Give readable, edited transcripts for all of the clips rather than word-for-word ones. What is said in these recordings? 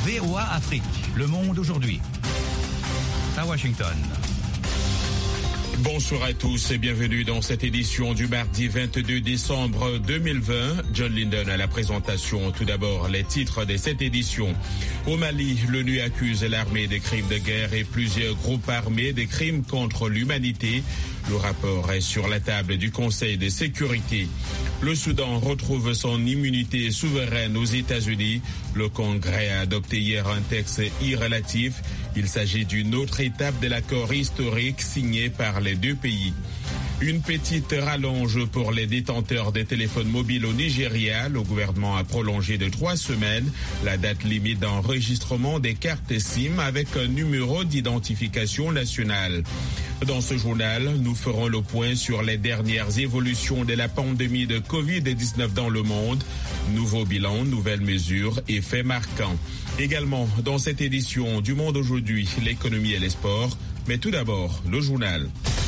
VOA Afrique, le monde aujourd'hui. À Washington. Bonsoir à tous et bienvenue dans cette édition du mardi 22 décembre 2020. John Linden à la présentation. Tout d'abord, les titres de cette édition. Au Mali, l'ONU accuse l'armée des crimes de guerre et plusieurs groupes armés des crimes contre l'humanité. Le rapport est sur la table du Conseil de sécurité. Le Soudan retrouve son immunité souveraine aux États-Unis. Le Congrès a adopté hier un texte irrelatif. Il s'agit d'une autre étape de l'accord historique signé par les deux pays. Une petite rallonge pour les détenteurs des téléphones mobiles au Nigeria. Le gouvernement a prolongé de 3 semaines la date limite d'enregistrement des cartes SIM avec un numéro d'identification nationale. Dans ce journal, nous ferons le point sur les dernières évolutions de la pandémie de Covid-19 dans le monde. Nouveau bilan, nouvelles mesures et faits marquants. Également, dans cette édition du Monde aujourd'hui, l'économie et les sports. Mais tout d'abord, le journal.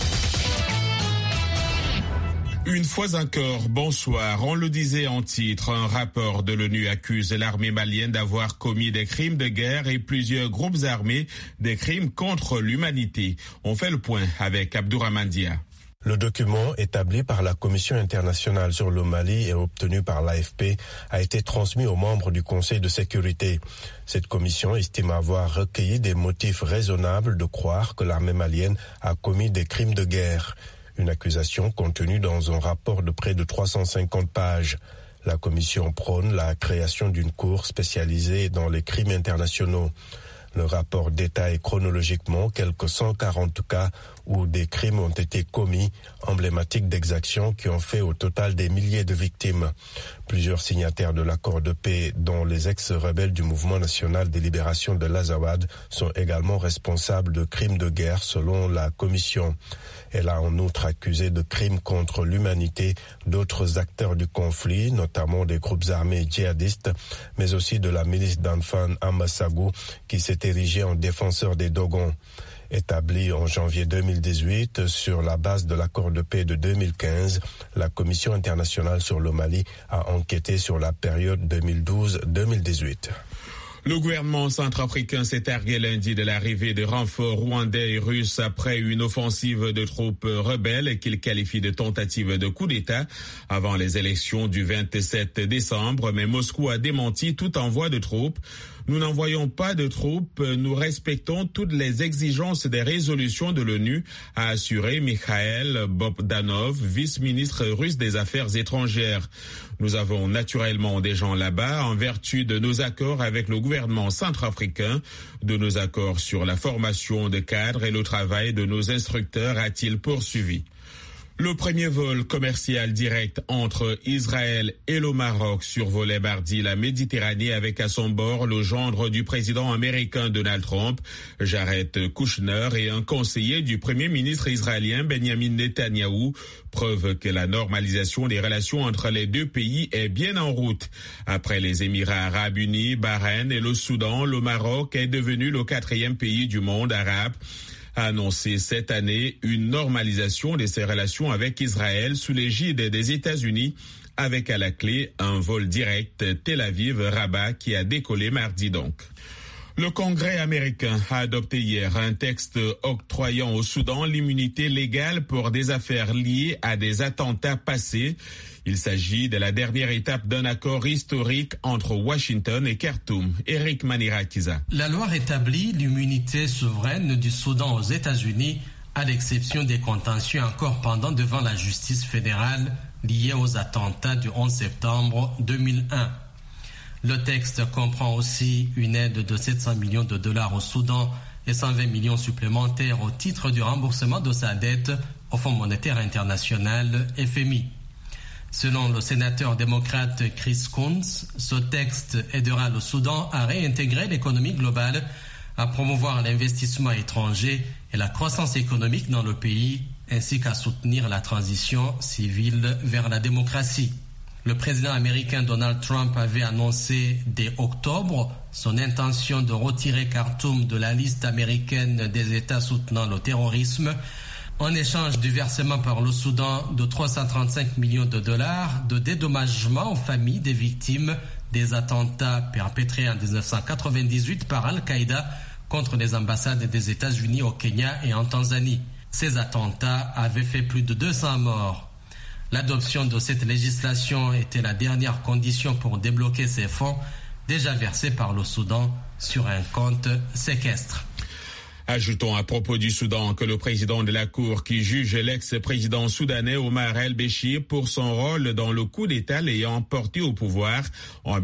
Une fois encore, bonsoir. On le disait en titre, un rapport de l'ONU accuse l'armée malienne d'avoir commis des crimes de guerre et plusieurs groupes armés des crimes contre l'humanité. On fait le point avec Abdourahmane Dia. Le document établi par la Commission internationale sur le Mali et obtenu par l'AFP a été transmis aux membres du Conseil de sécurité. Cette commission estime avoir recueilli des motifs raisonnables de croire que l'armée malienne a commis des crimes de guerre. Une accusation contenue dans un rapport de près de 350 pages. La commission prône la création d'une cour spécialisée dans les crimes internationaux. Le rapport détaille chronologiquement quelques 140 cas où des crimes ont été commis, emblématiques d'exactions qui ont fait au total des milliers de victimes. Plusieurs signataires de l'accord de paix, dont les ex-rebelles du Mouvement national de libération de l'Azawad, sont également responsables de crimes de guerre selon la commission. Elle a en outre accusé de crimes contre l'humanité d'autres acteurs du conflit, notamment des groupes armés djihadistes, mais aussi de la milice d'Anfan Ambassagou qui s'est érigée en défenseur des Dogons. Établie en janvier 2018 sur la base de l'accord de paix de 2015, la Commission internationale sur le Mali a enquêté sur la période 2012-2018. Le gouvernement centrafricain s'est targué lundi de l'arrivée de renforts rwandais et russes après une offensive de troupes rebelles qu'il qualifie de tentative de coup d'État avant les élections du 27 décembre. Mais Moscou a démenti tout envoi de troupes. Nous n'envoyons pas de troupes, nous respectons toutes les exigences des résolutions de l'ONU, a assuré Mikhail Bogdanov, vice-ministre russe des Affaires étrangères. Nous avons naturellement des gens là-bas en vertu de nos accords avec le gouvernement centrafricain, de nos accords sur la formation de cadres et le travail de nos instructeurs, a-t-il poursuivi. Le premier vol commercial direct entre Israël et le Maroc survolait mardi la Méditerranée avec à son bord le gendre du président américain Donald Trump, Jared Kushner, et un conseiller du premier ministre israélien Benjamin Netanyahou, preuve que la normalisation des relations entre les deux pays est bien en route. Après les Émirats arabes unis, Bahreïn et le Soudan, le Maroc est devenu le 4e pays du monde arabe a annoncé cette année une normalisation de ses relations avec Israël sous l'égide des États-Unis, avec à la clé un vol direct Tel Aviv-Rabat qui a décollé mardi donc. Le Congrès américain a adopté hier un texte octroyant au Soudan l'immunité légale pour des affaires liées à des attentats passés. Il s'agit de la dernière étape d'un accord historique entre Washington et Khartoum. Eric Manirakiza. La loi rétablit l'immunité souveraine du Soudan aux États-Unis, à l'exception des contentieux encore pendants devant la justice fédérale liés aux attentats du 11 septembre 2001. Le texte comprend aussi une aide de 700 millions de dollars au Soudan et 120 millions supplémentaires au titre du remboursement de sa dette au Fonds monétaire international FMI. Selon le sénateur démocrate Chris Coons, ce texte aidera le Soudan à réintégrer l'économie globale, à promouvoir l'investissement étranger et la croissance économique dans le pays, ainsi qu'à soutenir la transition civile vers la démocratie. Le président américain Donald Trump avait annoncé dès octobre son intention de retirer Khartoum de la liste américaine des États soutenant le terrorisme, en échange du versement par le Soudan de 335 millions de dollars de dédommagement aux familles des victimes des attentats perpétrés en 1998 par Al-Qaïda contre les ambassades des États-Unis au Kenya et en Tanzanie. Ces attentats avaient fait plus de 200 morts. L'adoption de cette législation était la dernière condition pour débloquer ces fonds déjà versés par le Soudan sur un compte séquestre. Ajoutons à propos du Soudan que le président de la Cour qui juge l'ex-président soudanais Omar el-Béchir pour son rôle dans le coup d'État l'ayant porté au pouvoir en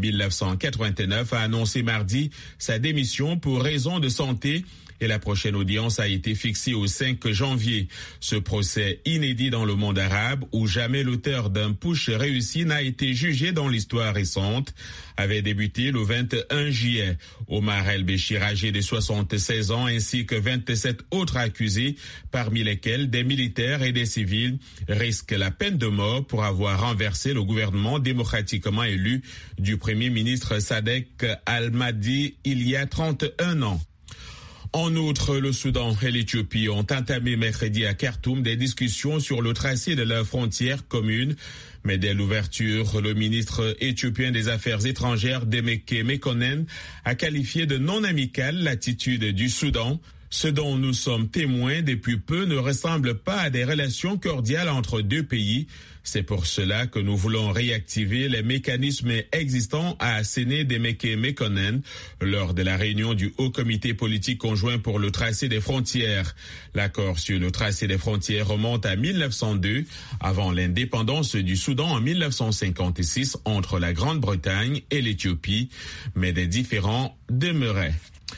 1989 a annoncé mardi sa démission pour raison de santé. Et la prochaine audience a été fixée au 5 janvier. Ce procès inédit dans le monde arabe, où jamais l'auteur d'un putsch réussi n'a été jugé dans l'histoire récente, avait débuté le 21 juillet. Omar el-Béchir, âgé de 76 ans, ainsi que 27 autres accusés, parmi lesquels des militaires et des civils, risquent la peine de mort pour avoir renversé le gouvernement démocratiquement élu du premier ministre Sadek al-Mahdi il y a 31 ans. En outre, le Soudan et l'Éthiopie ont entamé mercredi à Khartoum des discussions sur le tracé de leur frontière commune. Mais dès l'ouverture, le ministre éthiopien des Affaires étrangères, Demeke Mekonnen, a qualifié de non amicale l'attitude du Soudan. Ce dont nous sommes témoins depuis peu ne ressemble pas à des relations cordiales entre deux pays. C'est pour cela que nous voulons réactiver les mécanismes existants, a asséné Demeke Mekonnen lors de la réunion du Haut Comité politique conjoint pour le tracé des frontières. L'accord sur le tracé des frontières remonte à 1902, avant l'indépendance du Soudan en 1956 entre la Grande-Bretagne et l'Éthiopie, mais des différends demeuraient.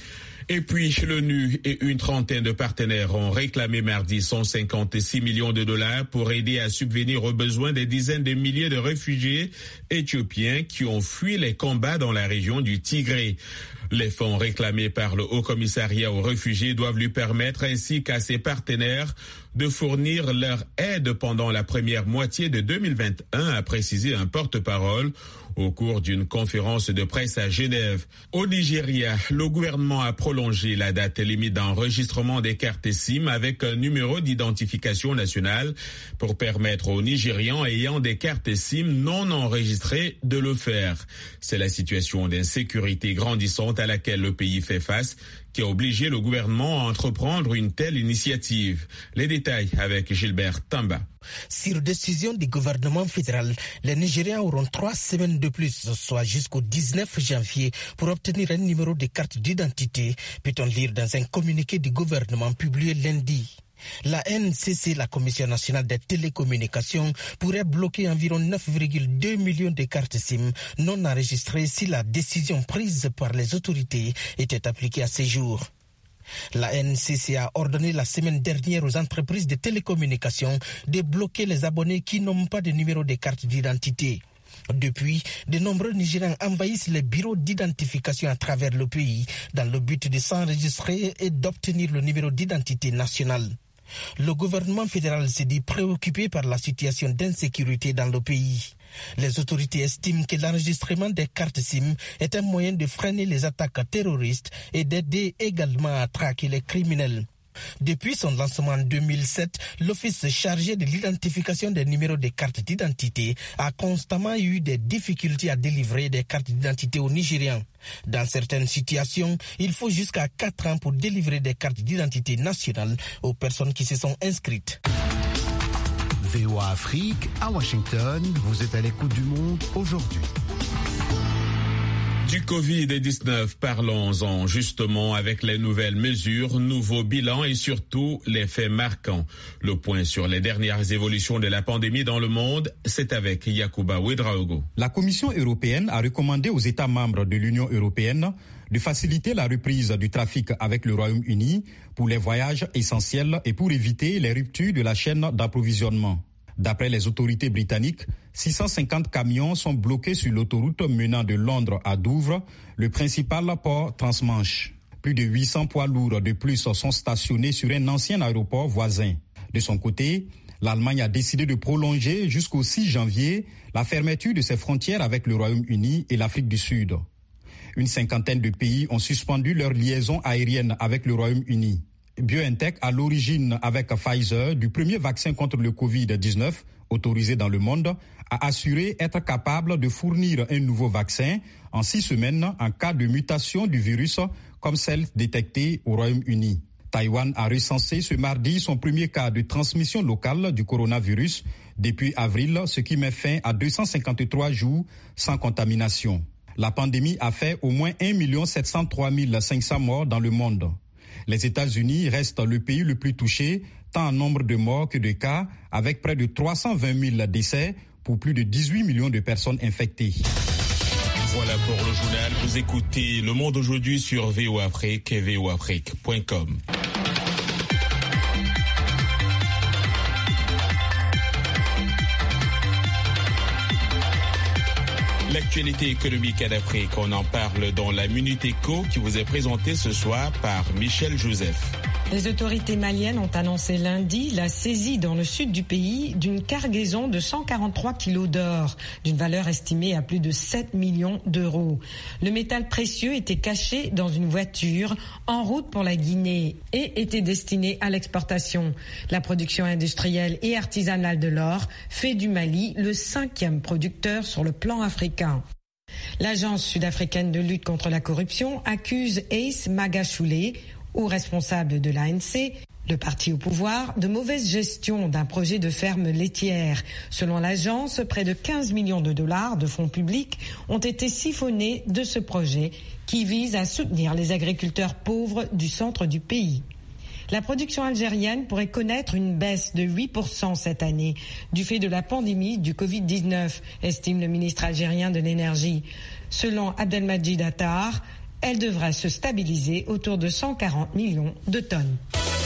Et puis, l'ONU et une trentaine de partenaires ont réclamé mardi 156 millions de dollars pour aider à subvenir aux besoins des dizaines de milliers de réfugiés éthiopiens qui ont fui les combats dans la région du Tigré. Les fonds réclamés par le Haut Commissariat aux réfugiés doivent lui permettre, ainsi qu'à ses partenaires, de fournir leur aide pendant la première moitié de 2021, a précisé un porte-parole au cours d'une conférence de presse à Genève. Au Nigeria, le gouvernement a prolongé la date limite d'enregistrement des cartes SIM avec un numéro d'identification nationale pour permettre aux Nigérians ayant des cartes SIM non enregistrées de le faire. C'est la situation d'insécurité grandissante à laquelle le pays fait face qui a obligé le gouvernement à entreprendre une telle initiative. Les détails avec Gilbert Tamba. Sur décision du gouvernement fédéral, les Nigériens auront 3 semaines de plus, soit jusqu'au 19 janvier, pour obtenir un numéro de carte d'identité, peut-on lire dans un communiqué du gouvernement publié lundi. La NCC, la Commission nationale des télécommunications, pourrait bloquer environ 9,2 millions de cartes SIM non enregistrées si la décision prise par les autorités était appliquée à ces jours. La NCC a ordonné la semaine dernière aux entreprises de télécommunications de bloquer les abonnés qui n'ont pas de numéro de carte d'identité. Depuis, de nombreux Nigériens envahissent les bureaux d'identification à travers le pays dans le but de s'enregistrer et d'obtenir le numéro d'identité national. Le gouvernement fédéral s'est dit préoccupé par la situation d'insécurité dans le pays. Les autorités estiment que l'enregistrement des cartes SIM est un moyen de freiner les attaques terroristes et d'aider également à traquer les criminels. Depuis son lancement en 2007, l'office chargé de l'identification des numéros de cartes d'identité a constamment eu des difficultés à délivrer des cartes d'identité aux Nigériens. Dans certaines situations, il faut jusqu'à 4 ans pour délivrer des cartes d'identité nationales aux personnes qui se sont inscrites. VOA Afrique, à Washington, vous êtes à l'écoute du monde aujourd'hui. Du Covid-19, parlons-en justement avec les nouvelles mesures, nouveaux bilans et surtout les faits marquants. Le point sur les dernières évolutions de la pandémie dans le monde, c'est avec Yacouba Ouedraogo. La Commission européenne a recommandé aux États membres de l'Union européenne de faciliter la reprise du trafic avec le Royaume-Uni pour les voyages essentiels et pour éviter les ruptures de la chaîne d'approvisionnement. D'après les autorités britanniques, 650 camions sont bloqués sur l'autoroute menant de Londres à Douvres, le principal port transmanche. Plus de 800 poids lourds de plus sont stationnés sur un ancien aéroport voisin. De son côté, l'Allemagne a décidé de prolonger jusqu'au 6 janvier la fermeture de ses frontières avec le Royaume-Uni et l'Afrique du Sud. Une cinquantaine de pays ont suspendu leurs liaisons aériennes avec le Royaume-Uni. BioNTech, à l'origine avec Pfizer du premier vaccin contre le Covid-19 autorisé dans le monde, a assuré être capable de fournir un nouveau vaccin en 6 semaines en cas de mutation du virus comme celle détectée au Royaume-Uni. Taïwan a recensé ce mardi son premier cas de transmission locale du coronavirus depuis avril, ce qui met fin à 253 jours sans contamination. La pandémie a fait au moins 1 703 500 morts dans le monde. Les États-Unis restent le pays le plus touché, tant en nombre de morts que de cas, avec près de 320 000 décès pour plus de 18 millions de personnes infectées. Voilà pour le journal. Vous écoutez Le Monde aujourd'hui sur VOA Afrique et voafrique.com. L'actualité économique en Afrique, on en parle dans la Minute Éco qui vous est présentée ce soir par Michel Joseph. Les autorités maliennes ont annoncé lundi la saisie dans le sud du pays d'une cargaison de 143 kilos d'or, d'une valeur estimée à plus de 7 millions d'euros. Le métal précieux était caché dans une voiture en route pour la Guinée et était destiné à l'exportation. La production industrielle et artisanale de l'or fait du Mali le 5e producteur sur le plan africain. L'agence sud-africaine de lutte contre la corruption accuse Ace Magashule, ou responsable de l'ANC, le parti au pouvoir, de mauvaise gestion d'un projet de ferme laitière. Selon l'agence, près de 15 millions de dollars de fonds publics ont été siphonnés de ce projet qui vise à soutenir les agriculteurs pauvres du centre du pays. La production algérienne pourrait connaître une baisse de 8% cette année du fait de la pandémie du Covid-19, estime le ministre algérien de l'énergie. Selon Abdelmajid Attar, elle devra se stabiliser autour de 140 millions de tonnes.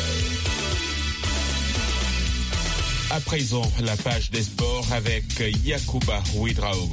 À présent, la page des sports avec Yacouba Ouidraogo.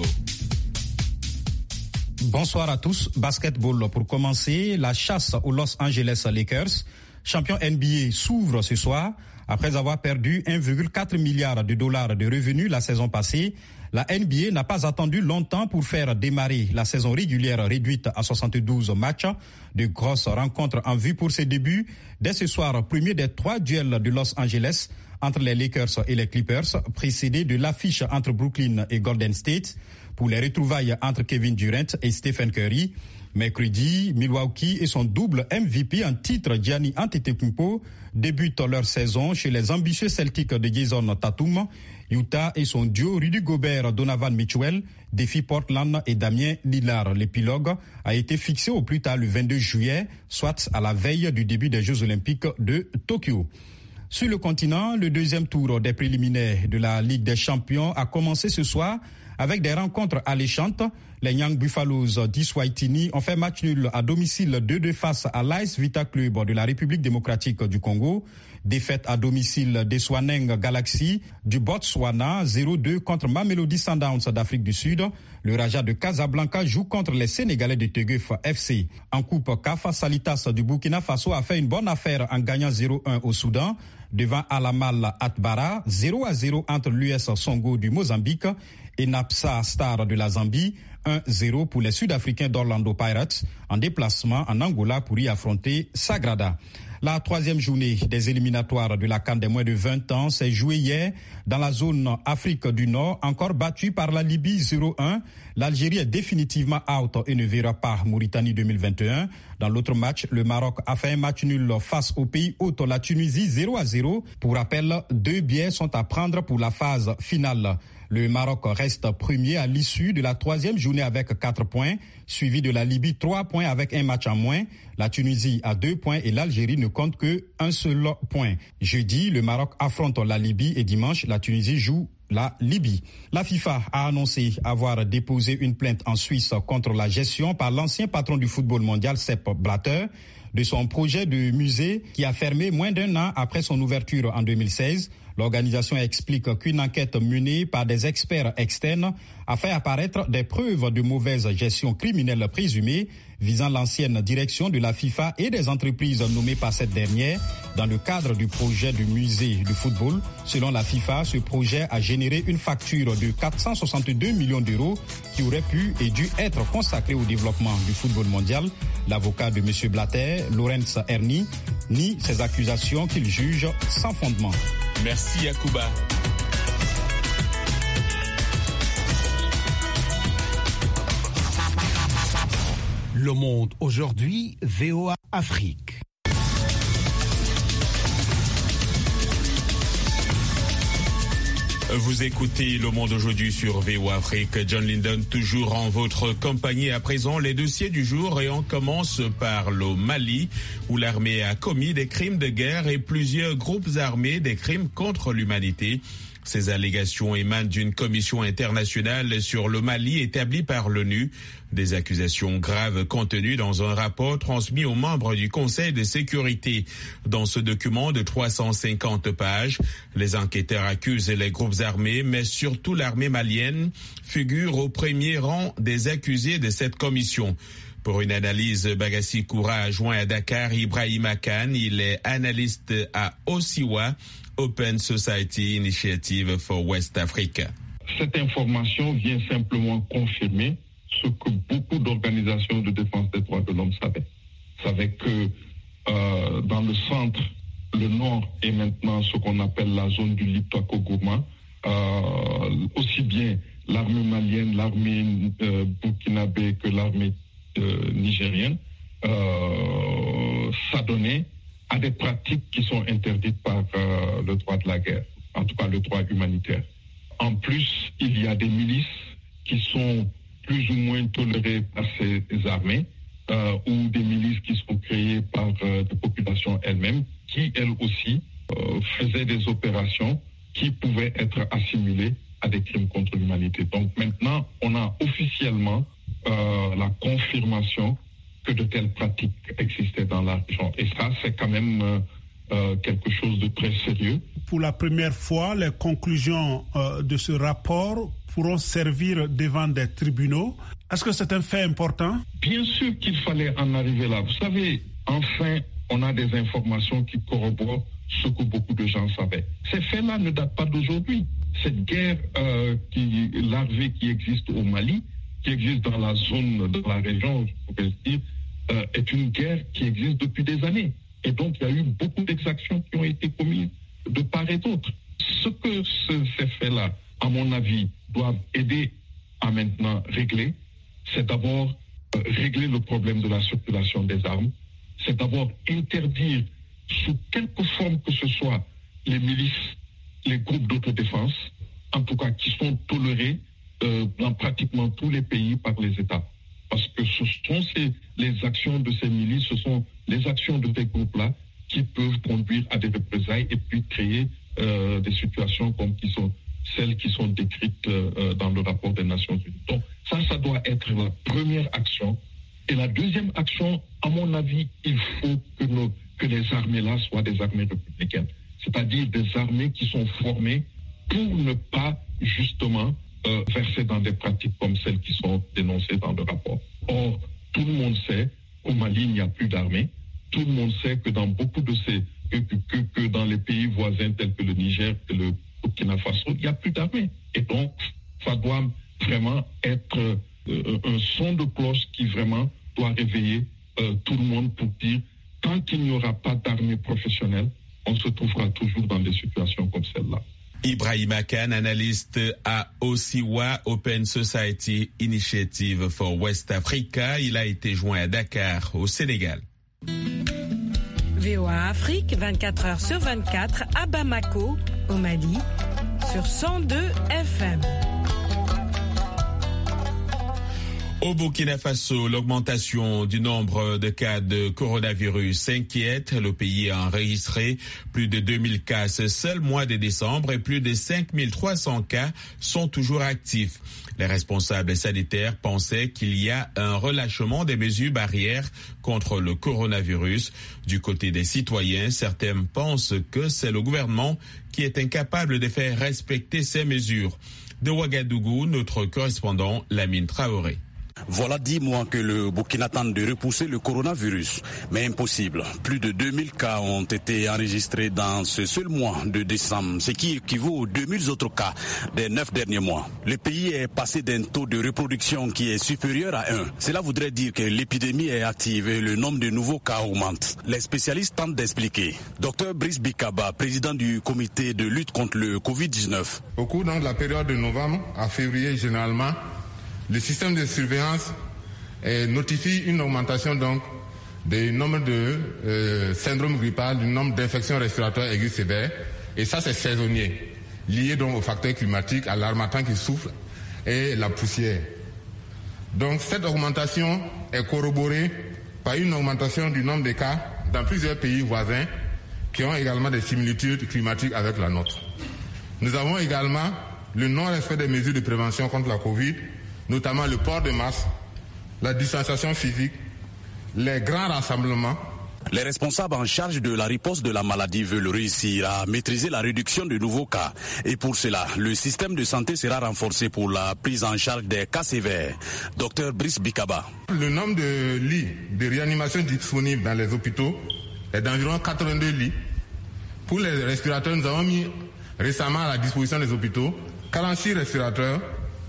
Bonsoir à tous. Basketball pour commencer. La chasse aux Los Angeles Lakers, champion NBA, s'ouvre ce soir. Après avoir perdu 1,4 milliard de dollars de revenus la saison passée, la NBA n'a pas attendu longtemps pour faire démarrer la saison régulière réduite à 72 matchs. De grosses rencontres en vue pour ses débuts. Dès ce soir, premier des 3 duels de Los Angeles entre les Lakers et les Clippers, précédé de l'affiche entre Brooklyn et Golden State. Pour les retrouvailles entre Kevin Durant et Stephen Curry. Mercredi, Milwaukee et son double MVP en titre Giannis Antetokounmpo débutent leur saison chez les ambitieux Celtics de Jason Tatum. Utah et son duo Rudy Gobert-Donovan Mitchell défient Portland et Damien Lillard. L'épilogue a été fixé au plus tard le 22 juillet, soit à la veille du début des Jeux Olympiques de Tokyo. Sur le continent, le deuxième tour des préliminaires de la Ligue des Champions a commencé ce soir avec des rencontres alléchantes. Les Young Buffaloes d'Iswaitini ont fait match nul à domicile 2-2 face à l'AS Vita Club de la République démocratique du Congo. Défaite à domicile des Swaneng Galaxy du Botswana 0-2 contre Mamelodi Sundowns d'Afrique du Sud. Le Raja de Casablanca joue contre les Sénégalais de Teguef FC. En Coupe CAF, Salitas du Burkina Faso a fait une bonne affaire en gagnant 0-1 au Soudan. Devant Alamal Atbara, 0-0 entre l'US Songo du Mozambique et Napsa Star de la Zambie, 1-0 pour les Sud-Africains d'Orlando Pirates en déplacement en Angola pour y affronter Sagrada. La 3e journée des éliminatoires de la CAN des moins de 20 ans s'est jouée hier dans la zone Afrique du Nord, encore battue par la Libye 0-1. L'Algérie est définitivement out et ne verra pas Mauritanie 2021. Dans l'autre match, le Maroc a fait un match nul face au pays hôte, la Tunisie 0-0. Pour rappel, 2 billets sont à prendre pour la phase finale. Le Maroc reste premier à l'issue de la 3e journée avec 4 points, suivi de la Libye 3 points avec un match en moins. La Tunisie a 2 points et l'Algérie ne compte que un seul point. Jeudi, le Maroc affronte la Libye et dimanche, la Tunisie joue la Libye. La FIFA a annoncé avoir déposé une plainte en Suisse contre la gestion par l'ancien patron du football mondial, Sepp Blatter, de son projet de musée qui a fermé moins d'1 an après son ouverture en 2016. L'organisation explique qu'une enquête menée par des experts externes a fait apparaître des preuves de mauvaise gestion criminelle présumée visant l'ancienne direction de la FIFA et des entreprises nommées par cette dernière dans le cadre du projet du musée du football. Selon la FIFA, ce projet a généré une facture de 462 millions d'euros qui aurait pu et dû être consacrée au développement du football mondial. L'avocat de M. Blatter, Lorenz Erni, nie ces accusations qu'il juge sans fondement. Merci Yacouba. Le Monde aujourd'hui, VOA Afrique. Vous écoutez Le Monde aujourd'hui sur VOA Afrique. John Linden, toujours en votre compagnie. À présent, les dossiers du jour, et on commence par le Mali, où l'armée a commis des crimes de guerre et plusieurs groupes armés des crimes contre l'humanité. Ces allégations émanent d'une commission internationale sur le Mali établie par l'ONU. Des accusations graves contenues dans un rapport transmis aux membres du Conseil de sécurité. Dans ce document de 350 pages, les enquêteurs accusent les groupes armés, mais surtout l'armée malienne, figure au premier rang des accusés de cette commission. Pour une analyse, Bagassi Koura a joint à Dakar Ibrahima Khan. Il est analyste à OSIWA, Open Society Initiative for West Africa. Cette information vient simplement confirmer ce que beaucoup d'organisations de défense des droits de l'homme savaient que dans le centre, le nord est maintenant ce qu'on appelle la zone du Liptako-Gourma. Aussi bien l'armée malienne, l'armée burkinabé que l'armée nigérienne s'adonnaient à des pratiques qui sont interdites par le droit de la guerre, en tout cas le droit humanitaire. En plus, il y a des milices qui sont plus ou moins tolérées par ces armées, ou des milices qui sont créées par des populations elles-mêmes, qui elles aussi faisaient des opérations qui pouvaient être assimilées à des crimes contre l'humanité. Donc maintenant, on a officiellement la confirmation que de telles pratiques existaient dans la région. Et ça, c'est quand même quelque chose de très sérieux. Pour la première fois, les conclusions de ce rapport pourront servir devant des tribunaux. Est-ce que c'est un fait important? Bien sûr qu'il fallait en arriver là. Vous savez, enfin, on a des informations qui corroborent ce que beaucoup de gens savaient. Ces faits-là ne datent pas d'aujourd'hui. Cette guerre larvée qui existe au Mali, qui existe dans la zone, dans la région, je pourrais dire, est une guerre qui existe depuis des années. Et donc, il y a eu beaucoup d'exactions qui ont été commises de part et d'autre. Ce que ces faits-là, à mon avis, doivent aider à maintenant régler, c'est d'abord régler le problème de la circulation des armes. C'est d'abord interdire, sous quelque forme que ce soit, les milices, les groupes d'autodéfense, en tout cas qui sont tolérés dans pratiquement tous les pays par les États. Parce que ce sont les actions de ces milices, ce sont les actions de ces groupes-là qui peuvent conduire à des représailles et puis créer des situations comme celles qui sont décrites dans le rapport des Nations Unies. Donc ça doit être la première action. Et la deuxième action, à mon avis, il faut que les armées-là soient des armées républicaines. C'est-à-dire des armées qui sont formées pour ne pas justement verser dans des pratiques comme celles qui sont dénoncées dans le rapport. Or, tout le monde sait qu'au Mali, il n'y a plus d'armée. Tout le monde sait que dans beaucoup de que dans les pays voisins tels que le Niger, que le Burkina Faso, il n'y a plus d'armée. Et donc, ça doit vraiment être un son de cloche qui vraiment doit réveiller tout le monde pour dire, tant qu'il n'y aura pas d'armée professionnelle, on se trouvera toujours dans des situations comme celle-là. Ibrahima Khan, analyste à OSIWA, Open Society Initiative for West Africa. Il a été joint à Dakar, au Sénégal. VOA Afrique, 24 heures sur 24, à Bamako, au Mali, sur 102 FM. Au Burkina Faso, l'augmentation du nombre de cas de coronavirus s'inquiète. Le pays a enregistré plus de 2000 cas ce seul mois de décembre et plus de 5300 cas sont toujours actifs. Les responsables sanitaires pensaient qu'il y a un relâchement des mesures barrières contre le coronavirus. Du côté des citoyens, certains pensent que c'est le gouvernement qui est incapable de faire respecter ces mesures. De Ouagadougou, notre correspondant Lamine Traoré. Voilà 10 mois que le Burkina tente de repousser le coronavirus, mais impossible. Plus de 2000 cas ont été enregistrés dans ce seul mois de décembre, ce qui équivaut aux 2000 autres cas des 9 derniers mois. Le pays est passé d'un taux de reproduction qui est supérieur à 1. Cela voudrait dire que l'épidémie est active et le nombre de nouveaux cas augmente. Les spécialistes tentent d'expliquer. Dr Brice Bikaba, président du comité de lutte contre le Covid-19. Au cours de la période de novembre à février, généralement, le système de surveillance notifie une augmentation donc du nombre de syndromes grippal, du nombre d'infections respiratoires aiguës sévères. Et ça, c'est saisonnier, lié donc aux facteurs climatiques, à l'harmattan qui souffle et la poussière. Donc cette augmentation est corroborée par une augmentation du nombre de cas dans plusieurs pays voisins qui ont également des similitudes climatiques avec la nôtre. Nous avons également le non-respect des mesures de prévention contre la Covid, notamment le port de masque, la distanciation physique, les grands rassemblements. Les responsables en charge de la riposte de la maladie veulent réussir à maîtriser la réduction de nouveaux cas. Et pour cela, le système de santé sera renforcé pour la prise en charge des cas sévères. Dr Brice Bikaba. Le nombre de lits de réanimation disponibles dans les hôpitaux est d'environ 82 lits. Pour les respirateurs, nous avons mis récemment à la disposition des hôpitaux 46 respirateurs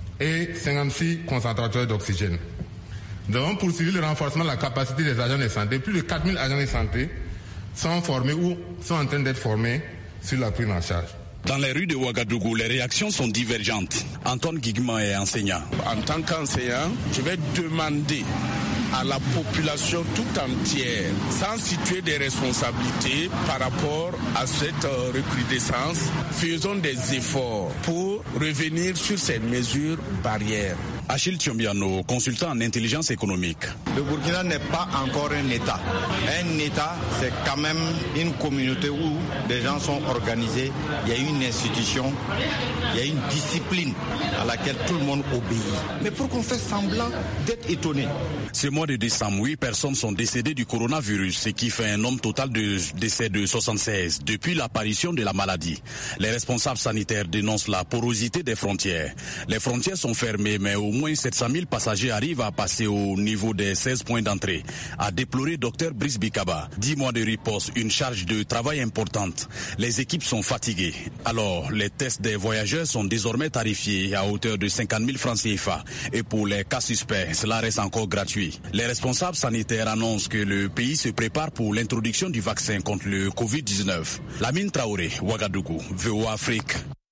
et 56 concentrateurs d'oxygène. Nous avons poursuivi le renforcement de la capacité des agents de santé. Plus de 4000 agents de santé sont formés ou sont en train d'être formés sur la prise en charge. Dans les rues de Ouagadougou, les réactions sont divergentes. Antoine Guigman est enseignant. En tant qu'enseignant, je vais demander à la population tout entière, sans situer des responsabilités par rapport à cette recrudescence, faisons des efforts pour revenir sur ces mesures barrières. Achille Thiombiano, consultant en intelligence économique. Le Burkina n'est pas encore un État. Un État, c'est quand même une communauté où des gens sont organisés, il y a une institution, il y a une discipline à laquelle tout le monde obéit. Mais pour qu'on fasse semblant d'être étonné. Ce mois de décembre, 8 personnes sont décédées du coronavirus, ce qui fait un nombre total de décès de 76 depuis l'apparition de la maladie. Les responsables sanitaires dénoncent la porosité des frontières. Les frontières sont fermées, mais au moins 700 000 passagers arrivent à passer au niveau des 16 points d'entrée. A déploré Dr Brice Bikaba. 10 mois de riposte, une charge de travail importante. Les équipes sont fatiguées. Alors, les tests des voyageurs sont désormais tarifiés à hauteur de 50 000 francs CFA. Et pour les cas suspects, cela reste encore gratuit. Les responsables sanitaires annoncent que le pays se prépare pour l'introduction du vaccin contre le Covid-19. Lamine Traoré, Ouagadougou, VOA Afrique.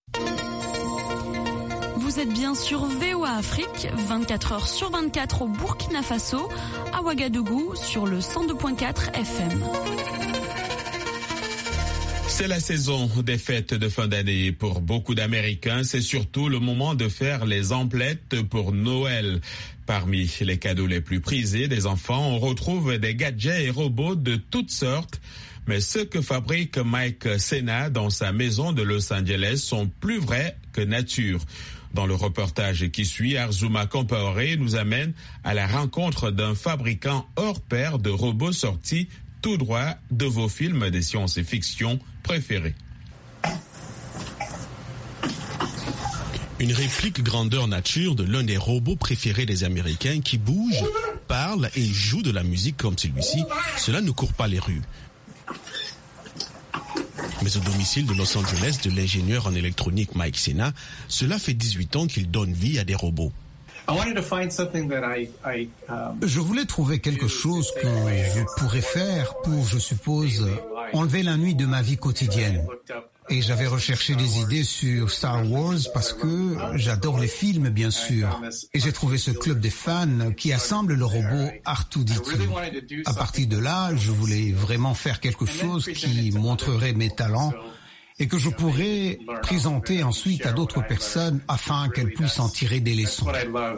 Vous êtes bien sur VOA Afrique, 24 heures sur 24 au Burkina Faso, à Ouagadougou sur le 102.4 FM. C'est la saison des fêtes de fin d'année. Pour beaucoup d'Américains, c'est surtout le moment de faire les emplettes pour Noël. Parmi les cadeaux les plus prisés des enfants, on retrouve des gadgets et robots de toutes sortes. Mais ceux que fabrique Mike Sena dans sa maison de Los Angeles sont plus vrais que nature. Dans le reportage qui suit, Arzuma Compaoré nous amène à la rencontre d'un fabricant hors pair de robots sortis tout droit de vos films de science-fiction préférés. Une réplique grandeur nature de l'un des robots préférés des Américains qui bouge, parle et joue de la musique comme celui-ci, cela ne court pas les rues. Mais au domicile de Los Angeles de l'ingénieur en électronique Mike Sena, cela fait 18 ans qu'il donne vie à des robots. Je voulais trouver quelque chose que je pourrais faire pour, je suppose, enlever l'ennui de ma vie quotidienne. Et j'avais recherché des idées sur Star Wars parce que j'adore les films, bien sûr. Et j'ai trouvé ce club des fans qui assemble le robot R2-D2. À partir de là, je voulais vraiment faire quelque chose qui montrerait mes talents et que je pourrais présenter ensuite à d'autres personnes afin qu'elles puissent en tirer des leçons.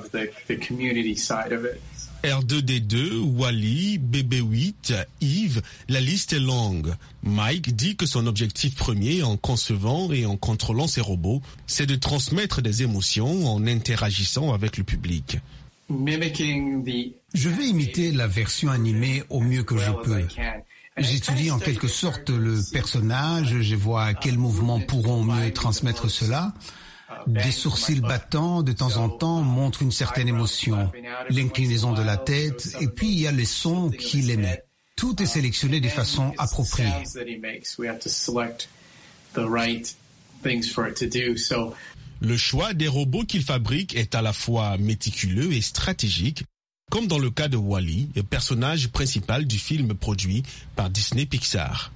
R2-D2, Wall-E, BB-8, Eve, la liste est longue. Mike dit que son objectif premier en concevant et en contrôlant ses robots, c'est de transmettre des émotions en interagissant avec le public. Je vais imiter la version animée au mieux que je peux. J'étudie en quelque sorte le personnage, je vois quels mouvements pourront mieux transmettre cela. Des sourcils battants de temps en temps montrent une certaine émotion, l'inclinaison de la tête, et puis il y a les sons qu'il émet. Tout est sélectionné de façon appropriée. Le choix des robots qu'il fabrique est à la fois méticuleux et stratégique, comme dans le cas de Wall-E, le personnage principal du film produit par Disney Pixar.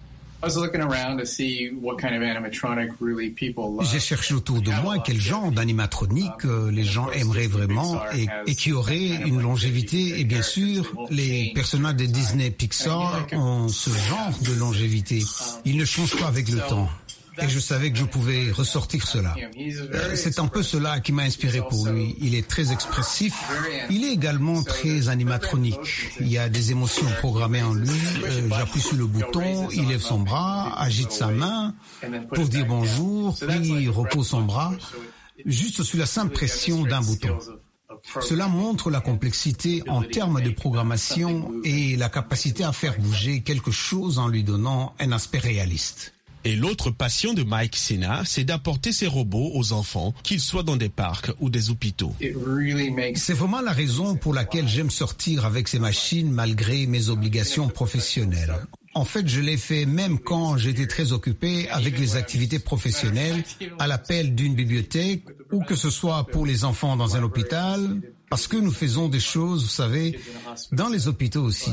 J'ai cherché autour de moi quel genre d'animatronique les gens aimeraient vraiment et qui aurait une longévité. Et bien sûr, les personnages de Disney Pixar ont ce genre de longévité. Ils ne changent pas avec le temps. Et je savais que je pouvais ressortir cela. C'est un peu cela qui m'a inspiré pour lui. Il est très expressif. Il est également très animatronique. Il y a des émotions programmées en lui. J'appuie sur le bouton, il lève son bras, agite sa main pour dire bonjour, puis repose son bras, juste sur la simple pression d'un bouton. Cela montre la complexité en termes de programmation et la capacité à faire bouger quelque chose en lui donnant un aspect réaliste. Et l'autre passion de Mike Sena, c'est d'apporter ses robots aux enfants, qu'ils soient dans des parcs ou des hôpitaux. C'est vraiment la raison pour laquelle j'aime sortir avec ces machines malgré mes obligations professionnelles. En fait, je l'ai fait même quand j'étais très occupé avec les activités professionnelles, à l'appel d'une bibliothèque, ou que ce soit pour les enfants dans un hôpital, parce que nous faisons des choses, vous savez, dans les hôpitaux aussi.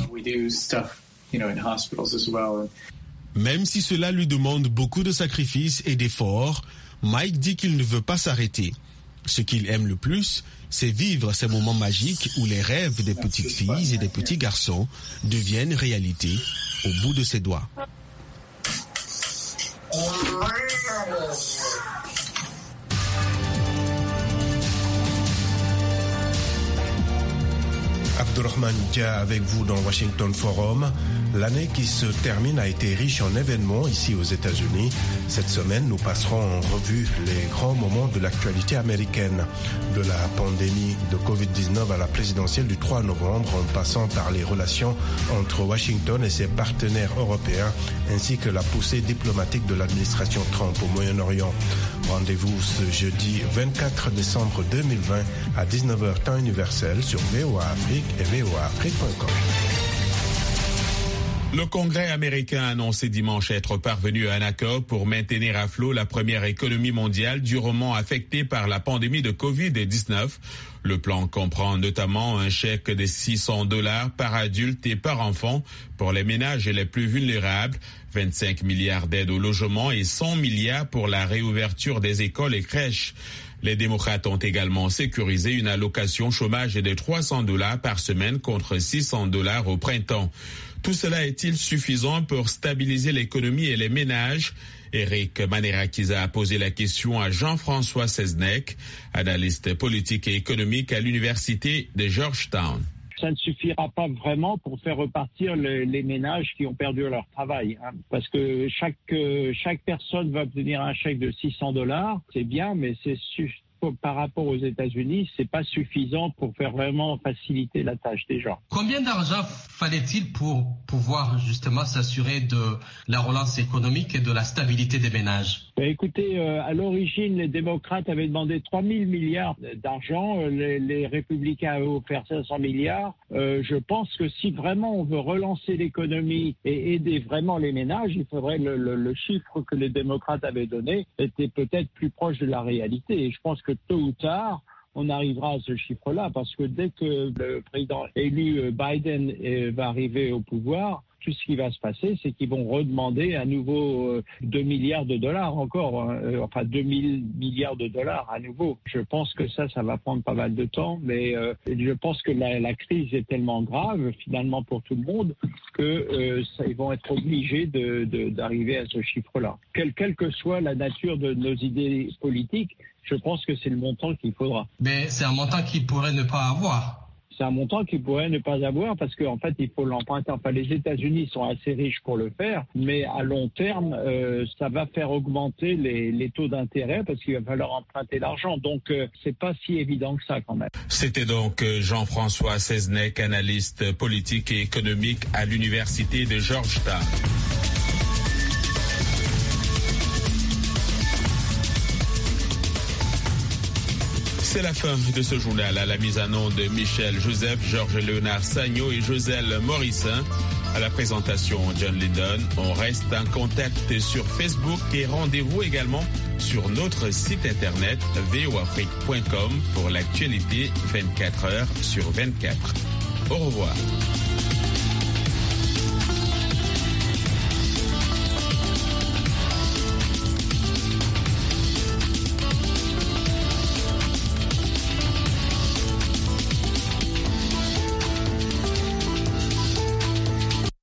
Même si cela lui demande beaucoup de sacrifices et d'efforts, Mike dit qu'il ne veut pas s'arrêter. Ce qu'il aime le plus, c'est vivre ces moments magiques où les rêves des petites filles et des petits garçons deviennent réalité au bout de ses doigts. Abdurrahman Dia avec vous dans Washington Forum. L'année qui se termine a été riche en événements ici aux États-Unis. Cette semaine, nous passerons en revue les grands moments de l'actualité américaine. De la pandémie de Covid-19 à la présidentielle du 3 novembre, en passant par les relations entre Washington et ses partenaires européens, ainsi que la poussée diplomatique de l'administration Trump au Moyen-Orient. Rendez-vous ce jeudi 24 décembre 2020 à 19h temps universel sur VOA Afrique et voaafrique.com. Le Congrès américain a annoncé dimanche être parvenu à un accord pour maintenir à flot la première économie mondiale durement affectée par la pandémie de Covid-19. Le plan comprend notamment un chèque de $600 par adulte et par enfant pour les ménages les plus vulnérables, 25 milliards d'aides au logement et 100 milliards pour la réouverture des écoles et crèches. Les démocrates ont également sécurisé une allocation chômage de $300 par semaine contre $600 au printemps. Tout cela est-il suffisant pour stabiliser l'économie et les ménages? Eric Manerakiza a posé la question à Jean-François Seznec, analyste politique et économique à l'université de Georgetown. Ça ne suffira pas vraiment pour faire repartir les ménages qui ont perdu leur travail, hein, parce que chaque personne va obtenir un chèque de $600, c'est bien, mais par rapport aux États-Unis, c'est pas suffisant pour faire vraiment faciliter la tâche des gens. Combien d'argent fallait-il pour pouvoir justement s'assurer de la relance économique et de la stabilité des ménages? Écoutez, à l'origine, les démocrates avaient demandé 3 000 milliards d'argent, les républicains avaient offert 500 milliards. Je pense que si vraiment on veut relancer l'économie et aider vraiment les ménages, il faudrait le chiffre que les démocrates avaient donné était peut-être plus proche de la réalité. Et je pense que tôt ou tard, on arrivera à ce chiffre-là, parce que dès que le président élu Biden va arriver au pouvoir, tout ce qui va se passer, c'est qu'ils vont redemander à nouveau 2 milliards de dollars encore, enfin 2 000 milliards de dollars à nouveau. Je pense que ça va prendre pas mal de temps, mais je pense que la crise est tellement grave, finalement, pour tout le monde, que ils vont être obligés d'arriver à ce chiffre-là. Quelle que soit la nature de nos idées politiques, je pense que c'est le montant qu'il faudra. Mais c'est un montant qu'ils pourraient ne pas avoir. C'est un montant qu'ils pourraient ne pas avoir parce qu'en fait, il faut l'emprunter. Enfin, les États-Unis sont assez riches pour le faire, mais à long terme, ça va faire augmenter les taux d'intérêt parce qu'il va falloir emprunter l'argent. Donc, c'est pas si évident que ça quand même. C'était donc Jean-François Seznec, analyste politique et économique à l'université de Georgetown. C'est la fin de ce journal. À la mise en onde de Michel Joseph, Georges-Léonard Sagno et Joselle Morissin. À la présentation, John Lydon. On reste en contact sur Facebook et rendez-vous également sur notre site internet voafrique.com pour l'actualité 24 heures sur 24. Au revoir.